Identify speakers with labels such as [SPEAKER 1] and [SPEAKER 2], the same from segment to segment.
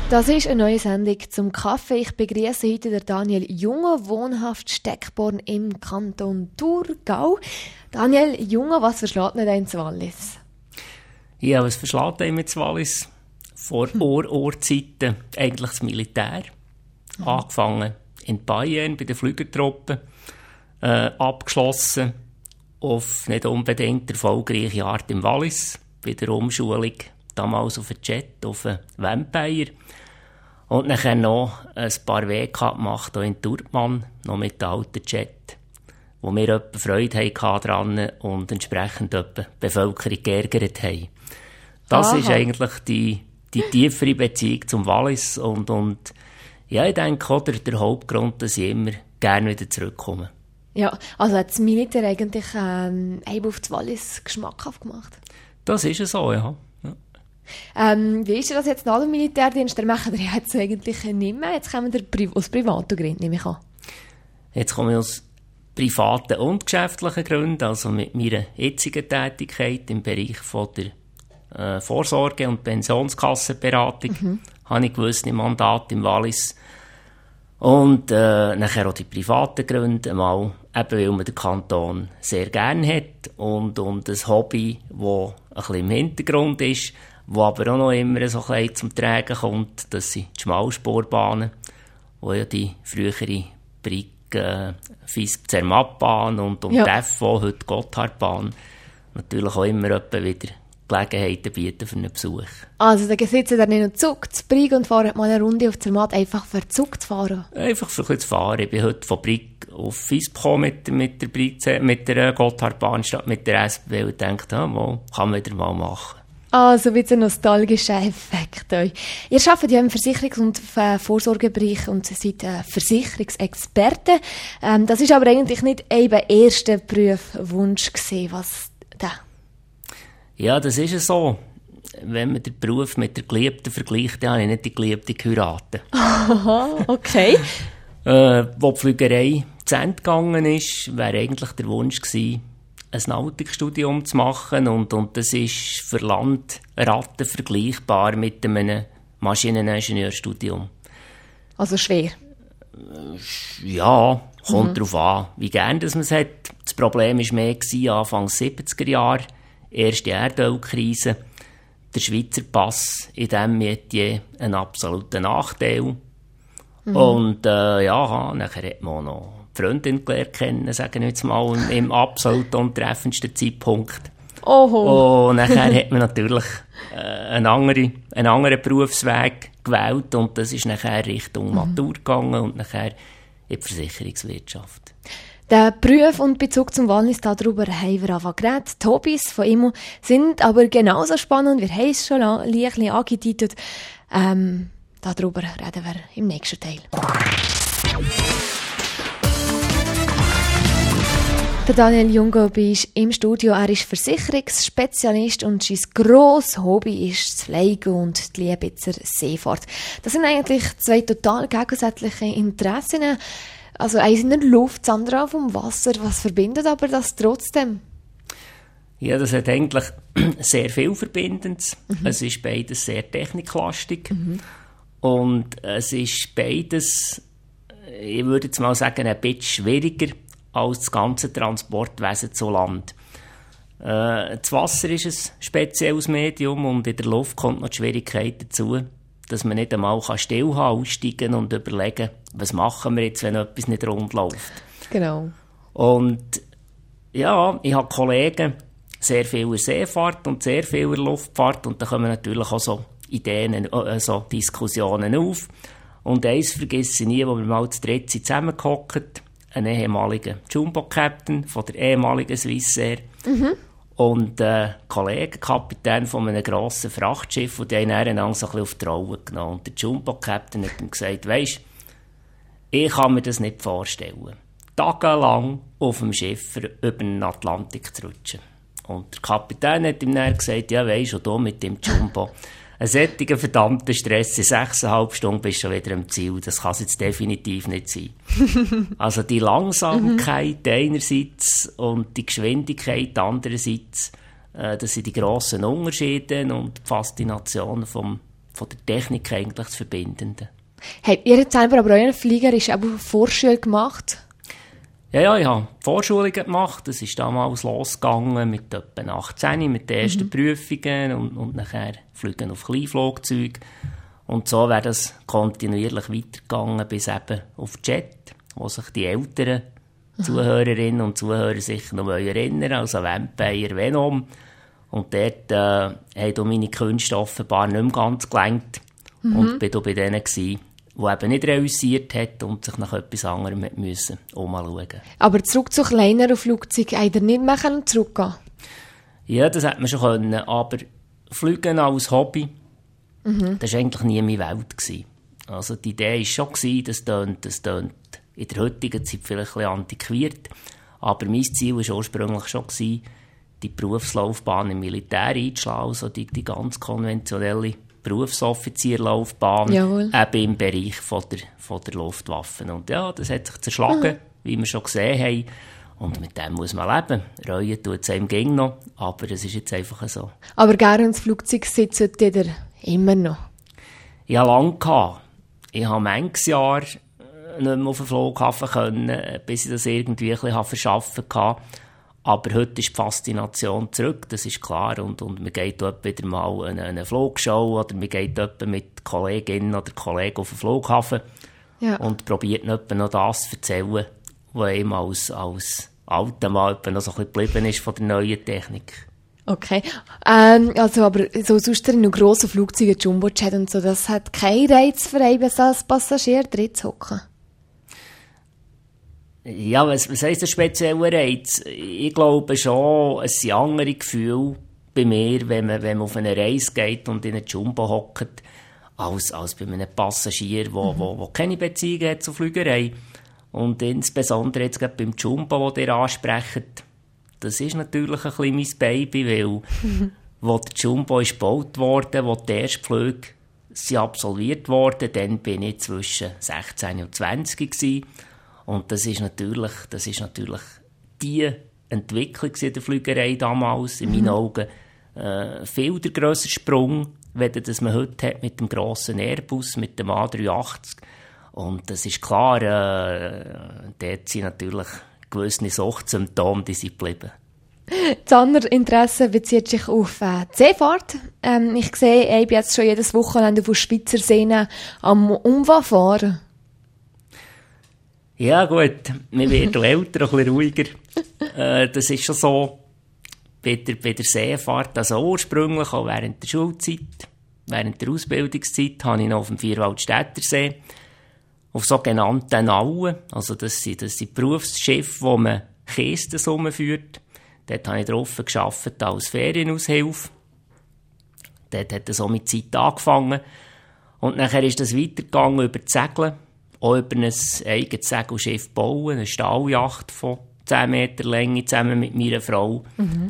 [SPEAKER 1] Das ist eine neue Sendung zum Kaffee. Ich begrüße heute den Daniel Junge, wohnhaft Steckborn im Kanton Thurgau. Daniel Junge, was verschlägt denn ins Wallis?
[SPEAKER 2] Ja, was verschlägt einem ins Wallis? Vor Urzeiten eigentlich das Militär. Angefangen in Bayern bei den Flügertruppen, abgeschlossen auf nicht unbedingt erfolgreiche Art im Wallis, bei der Umschulung damals auf einen Jet, auf einen Vampire. Und nachher noch ein paar Wege gemacht hier in Turtmann, noch mit dem alten Jet, wo wir etwa Freude hatten dran und entsprechend etwa die Bevölkerung geärgert haben. Das ist eigentlich die tiefere Beziehung zum Wallis und ja, ich denke auch der Hauptgrund, dass ich immer gerne wieder zurückkomme.
[SPEAKER 1] Ja, also hat das Militär eigentlich auf das Wallis geschmackhaft gemacht?
[SPEAKER 2] Das ist es so, ja.
[SPEAKER 1] Wie ist das jetzt nach dem Militärdienst? Der machen wir jetzt eigentlich nicht mehr. Jetzt kommen wir aus privaten Gründen, nehme ich an.
[SPEAKER 2] Jetzt komme ich aus privaten und geschäftlichen Gründen, also mit meiner jetzigen Tätigkeit im Bereich von der Vorsorge- und Pensionskassenberatung habe ich gewisse Mandate im Wallis. Und nachher auch die privaten Gründe, mal eben weil man den Kanton sehr gerne hat und ein Hobby, das ein bisschen im Hintergrund ist, wo aber auch noch immer so ein bisschen zum Tragen kommt, das sind die Schmalspurbahnen, wo ja die frühere Fisk-Zermatt-Bahn und die FO, heute Gotthardbahn, natürlich auch immer wieder Gelegenheiten bieten für einen Besuch.
[SPEAKER 1] Also da sitzen dann nicht noch Zug zu Brig und fahren mal eine Runde auf Zermatt, einfach für Zug zu fahren? Einfach
[SPEAKER 2] für ein bisschen zu fahren. Ich bin heute von Brig auf Fisk gekommen mit der Gotthardbahn statt mit der SB und dachte, wo kann man wieder mal machen.
[SPEAKER 1] Also wie ein nostalgischer Effekt. Ihr arbeitet ja im Versicherungs- und Vorsorgebereich und seid Versicherungsexperten. Das ist aber eigentlich nicht eben erster Berufswunsch gewesen, was da?
[SPEAKER 2] Ja, das ist es so. Wenn man den Beruf mit der Geliebten vergleicht, dann habe ich nicht die Geliebte geheiratet.
[SPEAKER 1] Aha, okay.
[SPEAKER 2] Wo die Flügerei zu Ende gegangen ist, wäre eigentlich der Wunsch gewesen, ein Nautikstudium zu machen und das ist für Landratten vergleichbar mit einem Maschineningenieurstudium.
[SPEAKER 1] Also schwer?
[SPEAKER 2] Ja, kommt darauf an, wie gerne man es hat. Das Problem war mehr Anfang 70er Jahre, erste Erdölkrise, der Schweizer Pass in diesem Metier ein absoluter Nachteil. Und nachher hat man auch noch Freundin gelernt kennen, sagen wir jetzt mal, im absolut untreffendsten Zeitpunkt.
[SPEAKER 1] Oho.
[SPEAKER 2] Und nachher hat man natürlich einen anderen Berufsweg gewählt und das ist nachher Richtung Matur gegangen und nachher in die Versicherungswirtschaft.
[SPEAKER 1] Der Beruf und Bezug zum Wallis, darüber haben wir angefangen geredet. Die Hobbys von ihm sind aber genauso spannend. Wir haben es schon ein bisschen angedeutet. Darüber reden wir im nächsten Teil. Der Daniel Junge ist im Studio. Er ist Versicherungsspezialist und sein grosses Hobby ist das Fliegen und die Liebe zur Seefahrt. Das sind eigentlich zwei total gegensätzliche Interessen. Also eins in der Luft, das andere auf dem Wasser. Was verbindet aber das trotzdem?
[SPEAKER 2] Ja, das hat eigentlich sehr viel Verbindendes. Es ist beides sehr techniklastig. Und es ist beides, ich würde jetzt mal sagen, ein bisschen schwieriger als das ganze Transportwesen zu Land. Das Wasser ist ein spezielles Medium und in der Luft kommt noch die Schwierigkeit dazu, dass man nicht einmal stillhalten, aussteigen und überlegen, was machen wir jetzt, wenn etwas nicht rund läuft.
[SPEAKER 1] Genau.
[SPEAKER 2] Und ja, ich habe Kollegen, sehr viel in Seefahrt und sehr viel in Luftfahrt und da kommen natürlich auch so Ideen, so Diskussionen auf. Und eins vergesse ich nie, wo wir mal zu dritt zusammengehockt, ein ehemaliger Jumbo-Captain von der ehemaligen Swissair und Kollege, Kapitän von einem grossen Frachtschiff und die haben einander so ein bisschen auf die Rolle genommen. Und der Jumbo-Captain hat ihm gesagt, weisst, ich kann mir das nicht vorstellen, tagelang auf dem Schiff über den Atlantik zu rutschen. Und der Kapitän hat ihm dann gesagt, ja weisst, und du mit dem Jumbo, ein solcher verdammter Stress, in 6,5 Stunden bist du schon wieder am Ziel. Das kann es jetzt definitiv nicht sein. Also die Langsamkeit einerseits und die Geschwindigkeit andererseits, das sind die grossen Unterschiede und die Faszination vom der Technik eigentlich das Verbindende.
[SPEAKER 1] Habt ihr jetzt selber aber euren Flieger auch Vorschule gemacht?
[SPEAKER 2] Ja, ich habe Vorschulungen gemacht. Das ist damals losgegangen mit etwa 18, mit den ersten Prüfungen und nachher Flügen auf Kleinflugzeuge. Und so wäre das kontinuierlich weitergegangen bis eben auf Jet, wo sich die älteren Zuhörerinnen und Zuhörer sicher noch erinnern, also Vampire, Venom. Und dort haben meine Künste offenbar nicht mehr ganz gelangt. Und bin bei denen gewesen, die eben nicht reüssiert hat und sich nach etwas anderem müssen umschauen.
[SPEAKER 1] Aber zurück zu kleineren Flugzeugen, habt ihr nicht mehr zurückgehen?
[SPEAKER 2] Ja, das hätte man schon können, aber Fliegen als Hobby, das war eigentlich nie meine Welt gewesen. Also die Idee war schon, das tönt in der heutigen Zeit vielleicht ein bisschen antiquiert, aber mein Ziel war ursprünglich schon, die Berufslaufbahn im Militär einzuschlagen, also die ganz konventionelle Berufsoffizierlaufbahn, eben im Bereich von der Luftwaffen. Und ja, das hat sich zerschlagen, wie wir schon gesehen haben. Und mit dem muss man leben. Reuen tut es einem gegen noch, aber es ist jetzt einfach so.
[SPEAKER 1] Aber gerne ins Flugzeug sitzen ihr immer noch?
[SPEAKER 2] Ich hatte lange. Ich habe manches Jahr nicht mehr auf den Flughafen können, bis ich das irgendwie ein bisschen verschaffen konnte. Aber heute ist die Faszination zurück, das ist klar. Und man geht dort wieder mal eine Flugshow oder man geht dort mit Kolleginnen oder Kollegen auf den Flughafen und probiert nicht noch das zu erzählen, was einem als alter Mann noch so ein bisschen geblieben ist von der neuen Technik.
[SPEAKER 1] Okay. Also, aber so sonst in grossen Flugzeugen, Jumbojet und so, das hat keinen Reiz für einen als Passagier drin zu hocken.
[SPEAKER 2] Ja, was heisst der spezielle Reiz? Ich glaube schon, es sind andere Gefühle bei mir, wenn man auf eine Reise geht und in einen Jumbo hockt, als bei einem Passagier, der keine Beziehung hat zur Flügerei. Und insbesondere jetzt gerade beim Jumbo, den ihr ansprecht, das ist natürlich ein bisschen mein Baby, weil wo der Jumbo ist gebaut wurde, wo die ersten Flüge sind absolviert wurden, dann bin ich zwischen 16 und 20 gewesen. Und das ist natürlich die Entwicklung in der Flügerei damals, in meinen Augen, viel der grössere Sprung, wenn das man heute hat mit dem grossen Airbus, mit dem A380. Und das ist klar, dort sind natürlich gewisse Suchtsymptome, die sind geblieben.
[SPEAKER 1] Das andere Interesse bezieht sich auf die Seefahrt. Ich sehe, ich bin jetzt schon jedes Wochenende auf Schweizer Seen am Umwa fahren.
[SPEAKER 2] Ja gut, wir werden älter, ein bisschen ruhiger. Das ist schon so bei der Seefahrt. Also ursprünglich, auch während der Schulzeit, während der Ausbildungszeit, habe ich noch auf dem Vierwaldstättersee auf sogenannten Nauen, also das sind Berufsschiffe, wo man Kisten rumführt. Dort habe ich drauf gearbeitet als Ferienaushilfe. Dort hat es auch mit Zeit angefangen. Und nachher ist das weitergegangen über die Segel, auch über ein eigenes Segelschiff bauen, eine Stahljacht von 10 Meter Länge zusammen mit meiner Frau.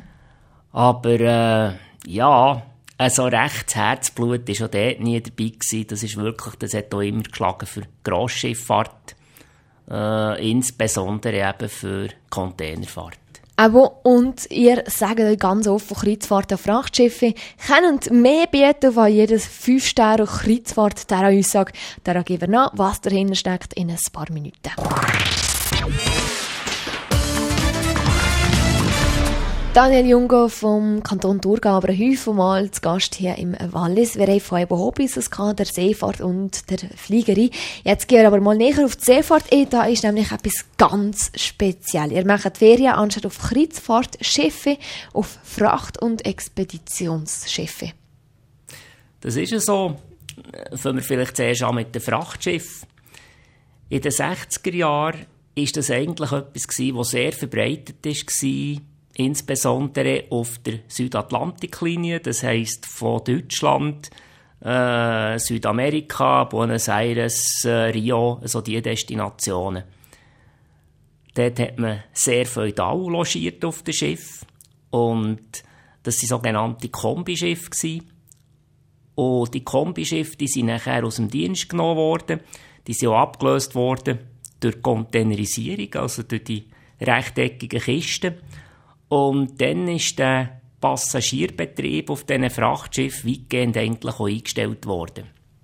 [SPEAKER 2] Aber ja, so recht Herzblut war auch dort nie dabei gewesen. Das hat auch immer geschlagen für Grossschifffahrt, insbesondere eben für Containerfahrt.
[SPEAKER 1] Und ihr sagt euch ganz offen, Kreuzfahrt auf Frachtschiffe können mehr bieten als jedes 5-Sterne-Kreuzfahrt. Dieser Aussage, daran geben wir nach, was dahinter steckt, in ein paar Minuten. Daniel Jungo vom Kanton Thurgau, aber häufig mal zu Gast hier im Wallis. Wir haben von Hobbys, der Seefahrt und der Fliegerei. Jetzt gehen wir aber mal näher auf die Seefahrt. Da ist nämlich etwas ganz speziell. Ihr macht Ferien anstatt auf Kreuzfahrtschiffe, auf Fracht- und Expeditionsschiffe.
[SPEAKER 2] Das ist ja so. Fangen wir vielleicht zuerst an mit dem Frachtschiff. In den 60er Jahren war das eigentlich etwas, das sehr verbreitet war, insbesondere auf der Südatlantiklinie, das heisst von Deutschland, Südamerika, Buenos Aires, Rio, also diese Destinationen. Dort hat man sehr feudal logiert auf dem Schiff und das waren sogenannte Kombischiffe. Und die Kombischiffe, die sind nachher aus dem Dienst genommen worden, die sind auch abgelöst worden durch Containerisierung, also durch die rechteckigen Kisten. Und dann ist der Passagierbetrieb auf diesen Frachtschiffen weitgehend eigentlich auch eingestellt worden.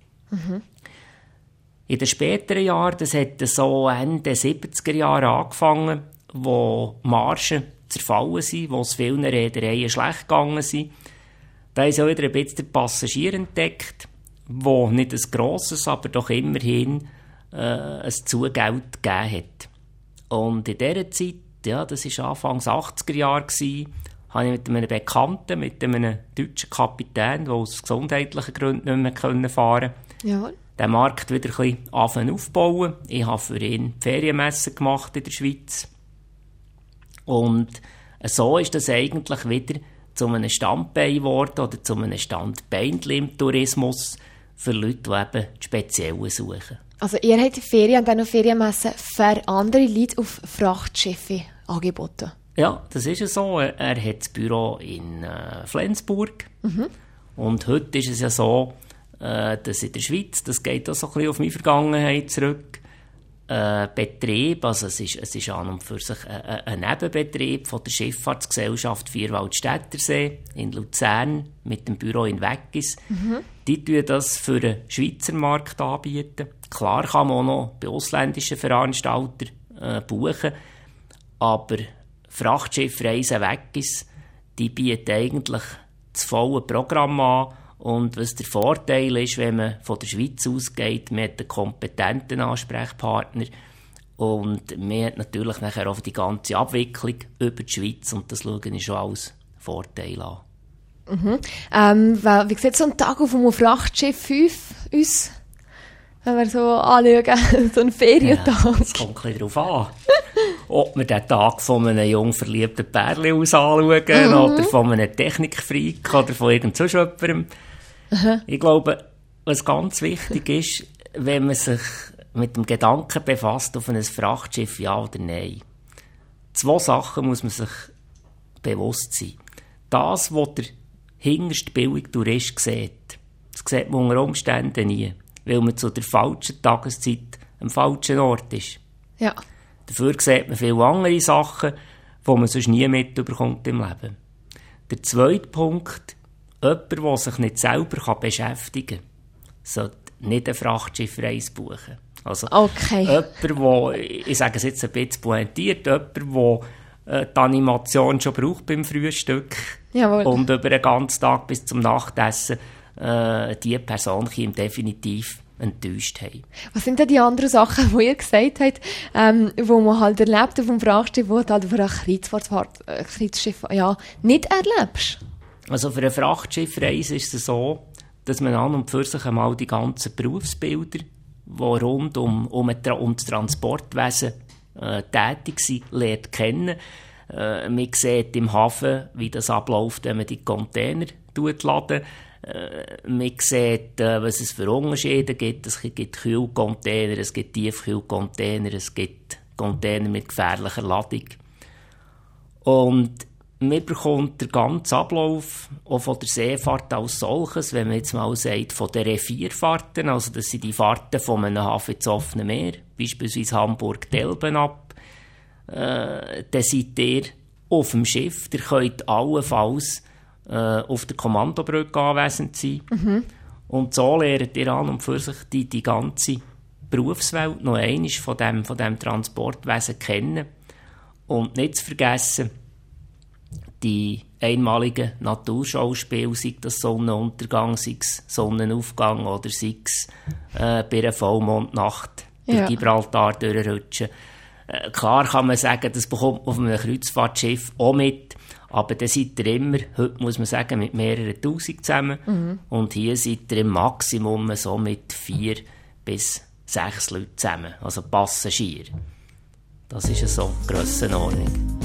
[SPEAKER 2] In den späteren Jahren, das hat so Ende 70er Jahre angefangen, wo Margen zerfallen sind, wo es vielen Reedereien schlecht gegangen sind. Da haben sie auch wieder ein bisschen den Passagier entdeckt, wo nicht ein grosses, aber doch immerhin ein Zugeld gegeben hat. Und in dieser Zeit, ja, das war Anfangs 80er Jahre, habe ich mit einem Bekannten, mit einem deutschen Kapitän, der aus gesundheitlichen Gründen nicht mehr fahren konnte,
[SPEAKER 1] Jawohl.
[SPEAKER 2] den Markt wieder ein bisschen aufbauen. Ich habe für ihn die Ferienmesse gemacht in der Schweiz. Und so ist das eigentlich wieder zu einem Standbein geworden oder zu einem Standbein im Tourismus für Leute, die eben das Spezielle suchen.
[SPEAKER 1] Also ihr habt Ferien und dann noch Ferienmessen für andere Leute auf Frachtschiffe angeboten?
[SPEAKER 2] Ja, das ist ja so. Er hat das Büro in Flensburg. Und heute ist es ja so, dass in der Schweiz, das geht auch so ein bisschen auf meine Vergangenheit zurück, Betrieb, also es ist an und für sich ein Nebenbetrieb von der Schifffahrtsgesellschaft Vierwaldstättersee in Luzern mit dem Büro in Weggis. Die tun das für den Schweizer Markt anbieten. Klar kann man auch noch bei ausländischen Veranstaltern buchen, aber Frachtschiffreisen Weggis, die bieten eigentlich das volle Programm an. Und was der Vorteil ist, wenn man von der Schweiz ausgeht, man hat einen kompetenten Ansprechpartner und man hat natürlich nachher auch die ganze Abwicklung über die Schweiz und das schaue ich schon als Vorteil an.
[SPEAKER 1] Wie sieht so ein Tag auf einem Frachtschiff 5 aus, wenn wir so anschauen, so ein Ferientag?
[SPEAKER 2] Ja, das kommt ein bisschen darauf an. Ob wir den Tag von einem jung verliebten Pärchen aus anschauen oder von einem Technikfreak oder von irgend jemandem. Ich glaube, was ganz wichtig ist, wenn man sich mit dem Gedanken befasst auf ein Frachtschiff, ja oder nein. 2 Sachen muss man sich bewusst sein. Das, was der hinterste billige Tourist sieht, das sieht man unter Umständen nie, weil man zu der falschen Tageszeit am falschen Ort ist.
[SPEAKER 1] Ja.
[SPEAKER 2] Dafür sieht man viele andere Sachen, die man sonst nie mitbekommt im Leben. Der zweite Punkt, jemand, der sich nicht selber beschäftigen kann, sollte nicht eine Frachtschiffreise buchen. Also
[SPEAKER 1] Okay.
[SPEAKER 2] jemand, der, ich sage es jetzt ein bisschen pointiert, jemand, der die Animation schon braucht beim Frühstück
[SPEAKER 1] Jawohl.
[SPEAKER 2] und über den ganzen Tag bis zum Nachtessen, diese Person kann ihm definitiv enttäuscht haben.
[SPEAKER 1] Was sind denn die anderen Sachen, die ihr gesagt habt, wo man halt erlebt auf dem Frachtschiff, wo du halt auf einer Kreuzschiff nicht erlebst?
[SPEAKER 2] Also für eine Frachtschiffreise ist es so, dass man an und für sich einmal die ganzen Berufsbilder, die rund um das Transportwesen tätig sind, lernt kennen. Man sieht im Hafen, wie das abläuft, wenn man die Container laden. Man sieht, was es für Unterschiede gibt. Es gibt Kühlcontainer, es gibt Tiefkühlcontainer, es gibt Container mit gefährlicher Ladung. Und man bekommt den ganzen Ablauf auch von der Seefahrt als solches, wenn man jetzt mal sagt, von den Revierfahrten, also das sind die Fahrten von einem Hafen ins offene Meer, beispielsweise Hamburg-Delben ab, dann seid ihr auf dem Schiff, ihr könnt allenfalls auf der Kommandobrücke anwesend sein. Und so lernt ihr an und für sich die ganze Berufswelt noch einmal von dem Transportwesen kennen. Und nicht zu vergessen, die einmaligen Naturschauspiele, sei das Sonnenuntergang, sei es Sonnenaufgang oder sei es bei einer Vollmondnacht durch Gibraltar durchrutschen. Klar kann man sagen, das bekommt man auf einem Kreuzfahrtschiff auch mit, aber dann seid ihr immer, heute muss man sagen, mit mehreren Tausend zusammen. Und hier seid ihr im Maximum so mit 4 bis 6 Leuten zusammen, also Passagiere. Das ist so die Grössenordnung.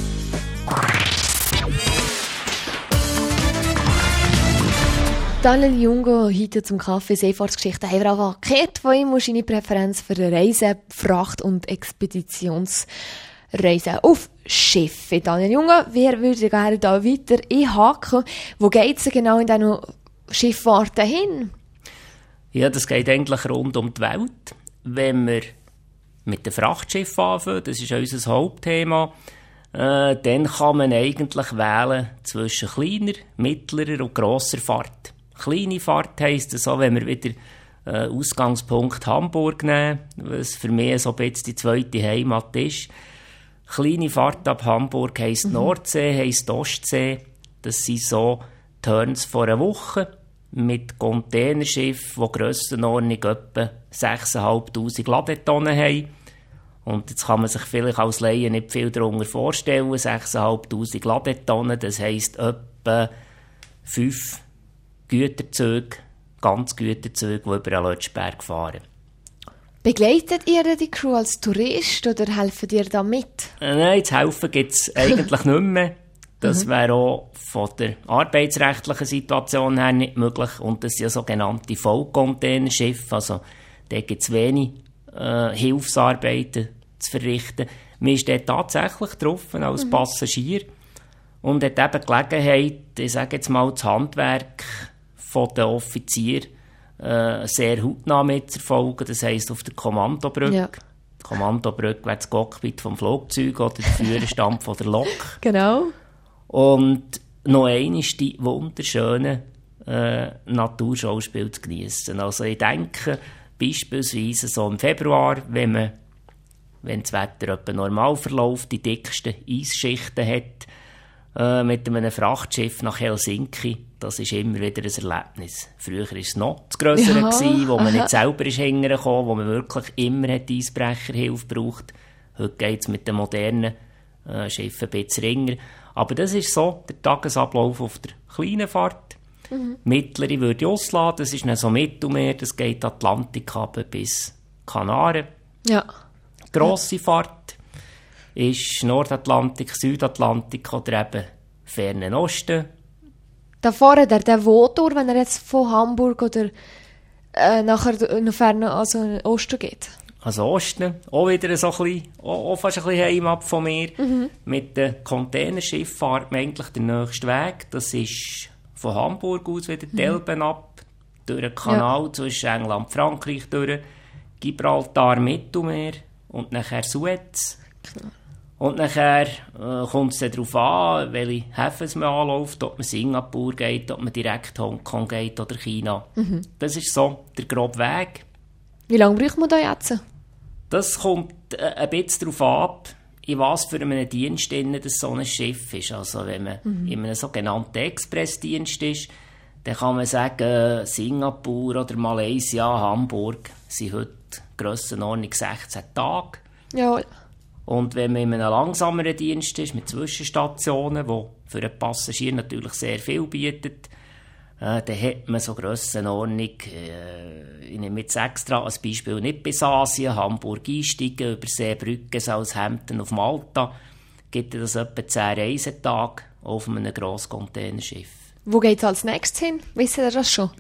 [SPEAKER 1] Daniel Jungo, heute zum Kaffee Seefahrtsgeschichte. Haben wir auch gehört von ihm, seine Präferenz für Reisen, Fracht- und Expeditionsreisen auf Schiffe. Daniel Jungo, wir würden gerne da weiter einhaken. Wo geht es genau in diesen Schifffahrten hin?
[SPEAKER 2] Ja, das geht eigentlich rund um die Welt. Wenn wir mit dem Frachtschiff anfangen, das ist unser Hauptthema, dann kann man eigentlich wählen zwischen kleiner, mittlerer und grosser Fahrt. Kleine Fahrt heisst so, wenn wir wieder Ausgangspunkt Hamburg nehmen, was für mich so ein bisschen die zweite Heimat ist. Kleine Fahrt ab Hamburg heisst Nordsee, heisst Ostsee. Das sind so Turns vor einer Woche mit Containerschiffen, die Grössenordnung etwa 6'500 Ladetonnen haben. Und jetzt kann man sich vielleicht als Laie nicht viel darunter vorstellen. 6'500 Ladetonnen, das heisst etwa 5 Güterzüge, ganz Güterzüge, die über den Lötschberg fahren.
[SPEAKER 1] Begleitet ihr die Crew als Tourist oder helft ihr da mit?
[SPEAKER 2] Nein, das Helfen gibt es eigentlich nicht mehr. Das wäre auch von der arbeitsrechtlichen Situation her nicht möglich. Und das sind ja sogenannte Vollcontainerschiffe. Also da gibt es wenig Hilfsarbeiten zu verrichten. Man ist dort tatsächlich getroffen als Passagier und hat eben Gelegenheit, ich sage jetzt mal, das Handwerk von den Offizieren sehr hautnah mitzuverfolgen. Das heisst auf der Kommandobrücke. Ja. Die Kommandobrücke wäre das Cockpit vom Flugzeug oder der Führerstand von der Lok.
[SPEAKER 1] Genau.
[SPEAKER 2] Und noch einmal die wunderschönen Naturschauspiele zu geniessen. Also ich denke, beispielsweise so im Februar, wenn das Wetter etwa normal verläuft, die dicksten Eisschichten hat, mit einem Frachtschiff nach Helsinki, das ist immer wieder ein Erlebnis. Früher war es noch das Grössere, wo man nicht selber hinterherkam, wo man wirklich immer Eisbrecherhilfe braucht. Heute geht es mit den modernen Schiffen ein bisschen ringer. Aber das ist so der Tagesablauf auf der kleinen Fahrt. Mittlere würde ich ausladen, das ist nicht so Mittelmeer, das geht Atlantik runter bis Kanaren. Ja. Grosse Fahrt ist Nordatlantik, Südatlantik oder eben fernen Osten.
[SPEAKER 1] Da vorne der Motor, wenn er jetzt von Hamburg oder nachher noch ferner, also in den Osten geht.
[SPEAKER 2] Also Osten, auch wieder so ein bisschen, auch fast ein bisschen Heimat von mir. Mit dem Containerschiff fährt man eigentlich den nächsten Weg. Das ist von Hamburg aus wieder die Elbe ab, durch den Kanal zwischen England und Frankreich durch, Gibraltar, Mittelmeer und nachher Suez. Klar. Und nachher kommt es dann darauf an, welche Häfen man anläuft, ob man Singapur geht, ob man direkt Hongkong geht oder China. Das ist so der grobe Weg.
[SPEAKER 1] Wie lange braucht man da jetzt?
[SPEAKER 2] Das kommt ein bisschen darauf ab, in was für einem Dienst das so ein Schiff ist. Also wenn man in einem sogenannten Expressdienst ist, dann kann man sagen, Singapur oder Malaysia, Hamburg sind heute Grössenordnung 16 Tage.
[SPEAKER 1] Jawohl.
[SPEAKER 2] Und wenn man in einem langsameren Dienst ist, mit Zwischenstationen, die für einen Passagier natürlich sehr viel bietet, dann hat man so Grössenordnung, ich nehme jetzt extra als Beispiel nicht bis Asien, Hamburg einsteigen, über Seebrücke, Southampton auf Malta, gibt es etwa 10 Reisetage auf einem Grosscontainerschiff.
[SPEAKER 1] Wo geht es als nächstes hin? Wissen Sie das schon?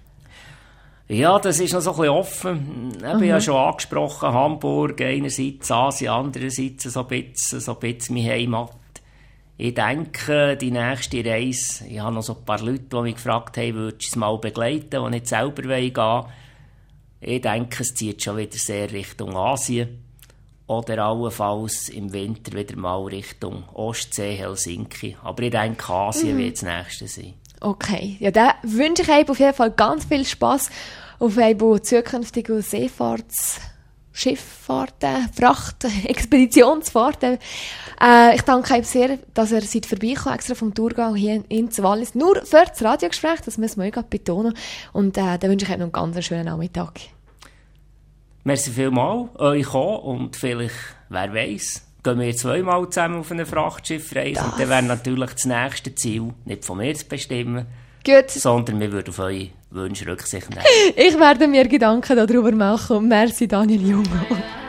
[SPEAKER 2] Ja, das ist noch so ein bisschen offen. Ich habe ja schon angesprochen, Hamburg einerseits, Asien andererseits so ein bisschen meine Heimat. Ich denke, die nächste Reise, ich habe noch so ein paar Leute, die mich gefragt haben, würdest du es mal begleiten, die nicht selber gehen wollen. Ich denke, es zieht schon wieder sehr Richtung Asien. Oder allenfalls im Winter wieder mal Richtung Ostsee, Helsinki. Aber ich denke, Asien wird das nächste sein. Okay,
[SPEAKER 1] ja, da wünsche ich euch auf jeden Fall ganz viel Spass auf zukünftige Schifffahrten, Frachten, Expeditionsfahrten. Ich danke euch sehr, dass ihr seid vorbeigekommen, extra vom Thurgau hier in Wallis. Nur für das Radiogespräch, das müssen wir euch betonen. Und dann wünsche ich euch noch einen ganz schönen Nachmittag.
[SPEAKER 2] Merci vielmals, euch auch. Und vielleicht, wer weiss, gehen wir 2-mal zusammen auf eine Frachtschiffreise. Und dann wäre natürlich das nächste Ziel nicht von mir zu bestimmen, sondern wir würden auf eure Wünsche Rücksicht nehmen.
[SPEAKER 1] Ich werde mir Gedanken darüber machen. Merci, Daniel Jungo.